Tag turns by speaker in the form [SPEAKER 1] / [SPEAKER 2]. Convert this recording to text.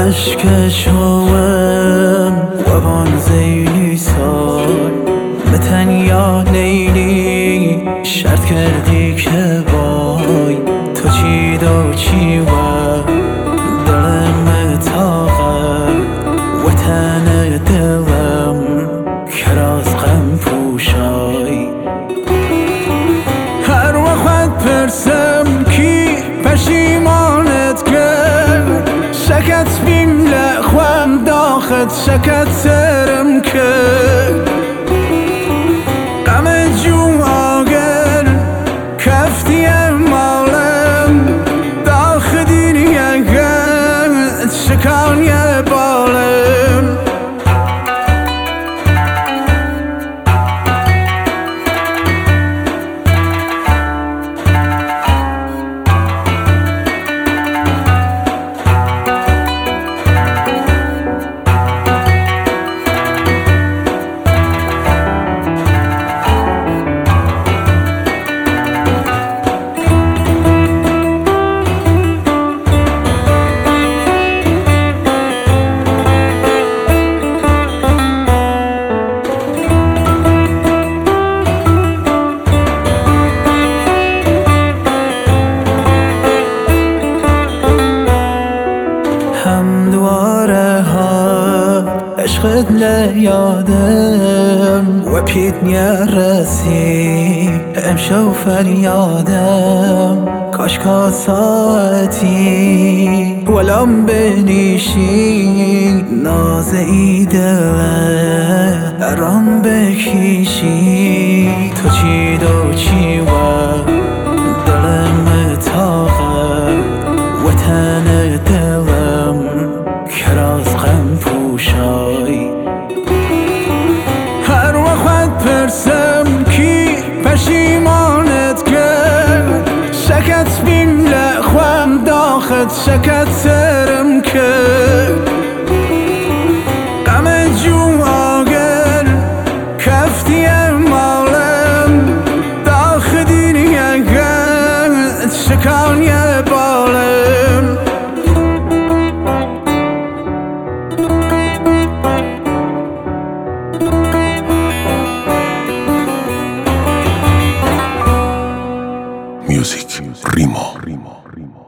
[SPEAKER 1] عشق شوم وبان زیلی سال به تنیا لیلی شرط کردی که وای تو چی دو چی و دلم تاقه و تن دلم کراز غم پوشای هر وقت پرسم کی پشیمانت کرد شکت بیم لخوام داخت شکت سرم کرد غم جون آگر کفتی مالم داخ دینی اگر شکانی بالم هم دواره ها عشقت لیادم و پیت نرسی امشو فریادم کاشکا ساعتی ولم بنیشی ناز ایده رام بکیشی تو چی دو چی و دلم تاقه و تن دلم کراز غم پوشای هر وقت پرسم کی پشیمانت کرد شکت بیم لخوام داخت شکت سرم کرد غم جون آگر کفتی مالم داخ دینی اگر شکانی بالم
[SPEAKER 2] Music Rimo.